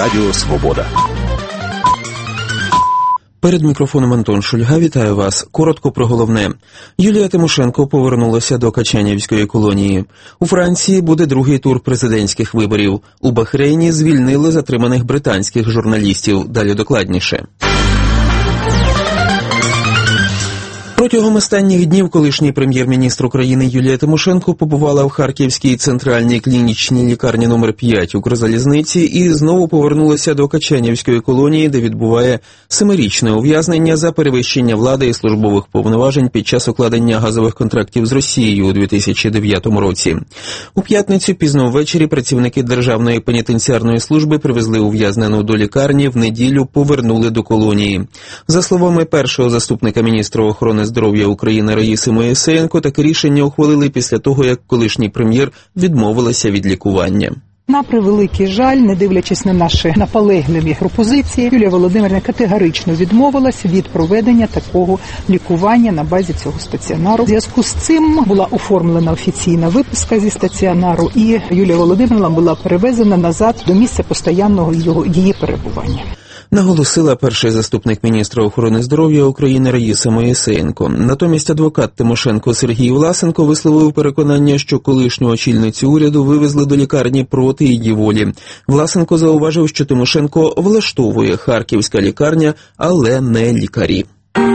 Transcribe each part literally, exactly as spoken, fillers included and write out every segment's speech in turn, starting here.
Радіо Свобода. Перед мікрофоном Антон Шульга. Вітаю вас. Коротко про головне. Юлія Тимошенко повернулася до Качанівської колонії. У Франції буде другий тур президентських виборів. У Бахрейні звільнили затриманих британських журналістів. Далі докладніше. Протягом останніх днів колишній прем'єр-міністр України Юлія Тимошенко побувала в Харківській центральній клінічній лікарні номер п'ять Укрзалізниці і знову повернулася до Качанівської колонії, де відбуває семирічне ув'язнення за перевищення влади і службових повноважень під час укладення газових контрактів з Росією у дві тисячі дев'ятому році. У п'ятницю пізно ввечері працівники Державної пенітенціарної служби привезли ув'язнену до лікарні, в неділю повернули до колонії. За словами першого заступника міністра охорони здоров'я України Раїси Моїсеєнко, таке рішення ухвалили після того, як колишній прем'єр відмовилася від лікування. На превеликий жаль, не дивлячись на наші наполегливі пропозиції, Юлія Володимирівна категорично відмовилась від проведення такого лікування на базі цього стаціонару. У зв'язку з цим була оформлена офіційна виписка зі стаціонару, і Юлія Володимирівна була перевезена назад до місця постійного її перебування. Наголосила перший заступник міністра охорони здоров'я України Раїса Моїсеєнко. Натомість адвокат Тимошенко Сергій Власенко висловив переконання, що колишню очільницю уряду вивезли до лікарні проти її волі. Власенко зауважив, що Тимошенко влаштовує харківська лікарня, але не лікарі.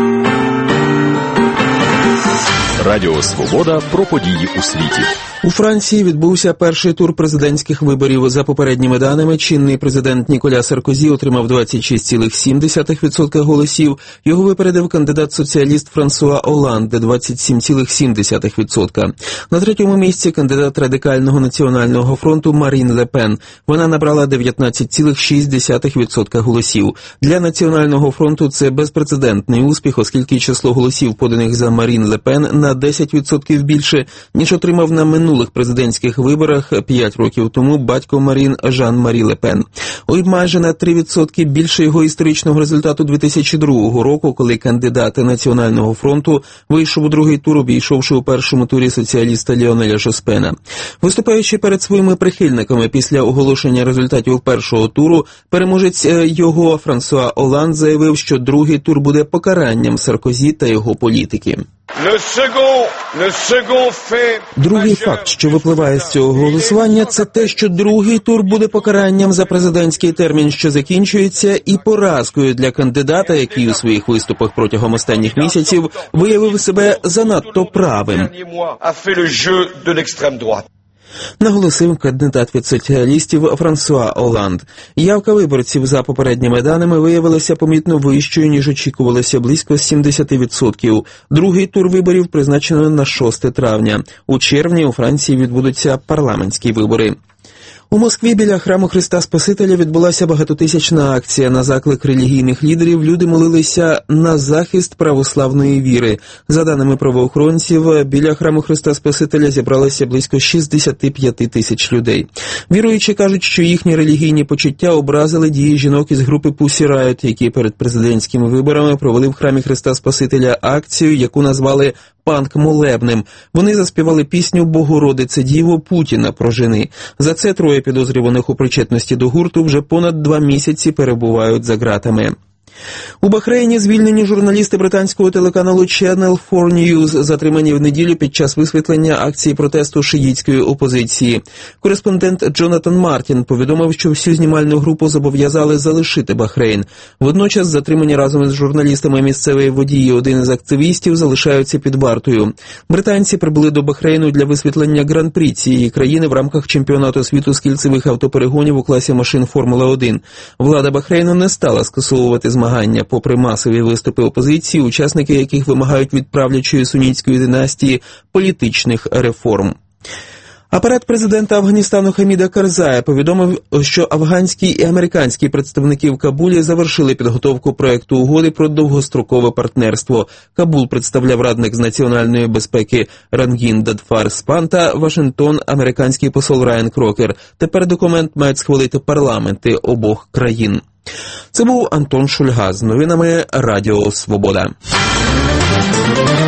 Радіо Свобода про події у світі. У Франції відбувся перший тур президентських виборів. За попередніми даними, чинний президент Ніколя Саркозі отримав двадцять шість цілих сім десятих відсотка голосів. Його випередив кандидат-соціаліст Франсуа Олланд, двадцять сім цілих сім десятих відсотка. На третьому місці кандидат Радикального національного фронту Марін Ле Пен. Вона набрала дев'ятнадцять цілих шість десятих відсотка голосів. Для Національного фронту це безпрецедентний успіх, оскільки число голосів, поданих за Марін Ле Пен, на десять відсотків більше, ніж отримав на минулому минулих президентських виборах п'ять років тому батько Марін Жан-Марі Ле Пен. Ой, майже на три відсотки більше його історичного результату дві тисячі другого року, коли кандидат Національного фронту вийшов у другий тур, обійшовши у першому турі соціаліста Ліонеля Жоспена. Виступаючи перед своїми прихильниками після оголошення результатів першого туру, переможець його Франсуа Олланд заявив, що другий тур буде покаранням Саркозі та його політики. Другий факт, що випливає з цього голосування, це те, що другий тур буде покаранням за президентський термін, що закінчується, і поразкою для кандидата, який у своїх виступах протягом останніх місяців виявив себе занадто правим. Наголосив кандидат від соціалістів Франсуа Олланд. Явка виборців за попередніми даними виявилася помітно вищою, ніж очікувалося, близько сімдесят відсотків. Другий тур виборів призначено на шосте травня. У червні у Франції відбудуться парламентські вибори. У Москві біля храму Христа Спасителя відбулася багатотисячна акція. На заклик релігійних лідерів люди молилися на захист православної віри. За даними правоохоронців, біля храму Христа Спасителя зібралося близько шістдесят п'ять тисяч людей. Віруючі кажуть, що їхні релігійні почуття образили дії жінок із групи Pussy Riot, які перед президентськими виборами провели в храмі Христа Спасителя акцію, яку назвали панк-молебнем. Вони заспівали пісню «Богородице Діво, Путіна прожени». За це троє підозрюваних у причетності до гурту вже понад два місяці перебувають за ґратами. У Бахрейні звільнені журналісти британського телеканалу Channel фор News, затримані в неділю під час висвітлення акції протесту шиїтської опозиції. Кореспондент Джонатан Мартін повідомив, що всю знімальну групу зобов'язали залишити Бахрейн. Водночас затримані разом із журналістами місцевої водії один із активістів залишаються під вартою. Британці прибули до Бахрейну для висвітлення гран-прі цієї країни в рамках чемпіонату світу з кільцевих автоперегонів у класі машин Формула один. Влада Бахрейну не стала скасовувати змагання. Попри масові виступи опозиції, учасники яких вимагають від правлячої сунітської династії політичних реформ. Апарат президента Афганістану Хаміда Карзая повідомив, що афганські і американські представники в Кабулі завершили підготовку проекту угоди про довгострокове партнерство. Кабул представляв радник з національної безпеки Рангін Дадфар Спанта, Вашингтон – американський посол Райан Крокер. Тепер документ мають схвалити парламенти обох країн. Це був Антон Шульга з новинами Радіо Свобода.